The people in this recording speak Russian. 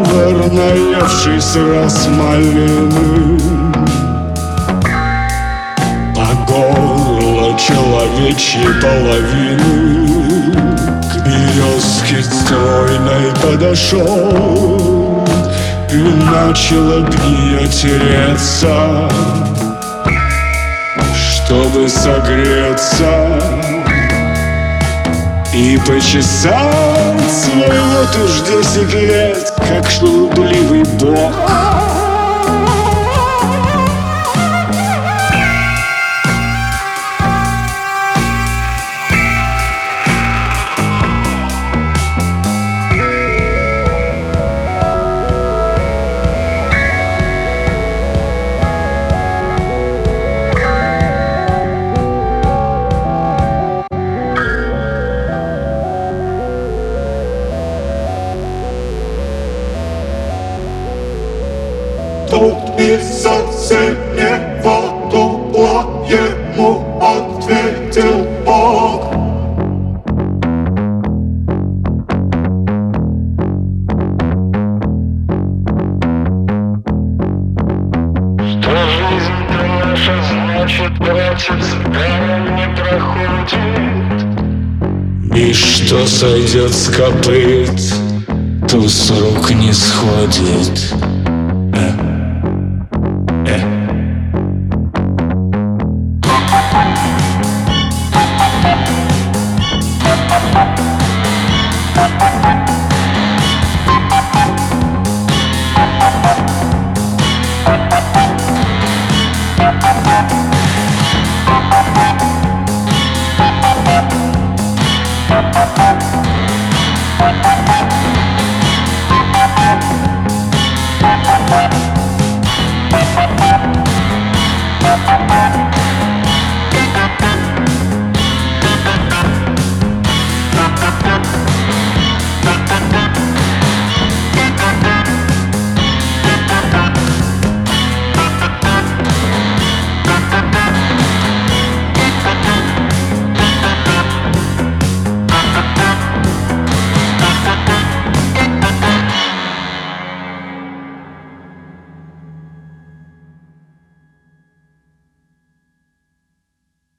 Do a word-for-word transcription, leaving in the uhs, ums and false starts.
ковер, наевшись расмалины, по горло человечьей половины к березке стройной подошел и начал об нее тереться, чтобы согреться и почесать свой вот уж десять лет, как шелудливый бог. Тут из-за синего дупла ему ответил Бог. Что жизнь-то наша, значит, братец, даром не проходит. И что сойдет с копыт, то с рук не сходит.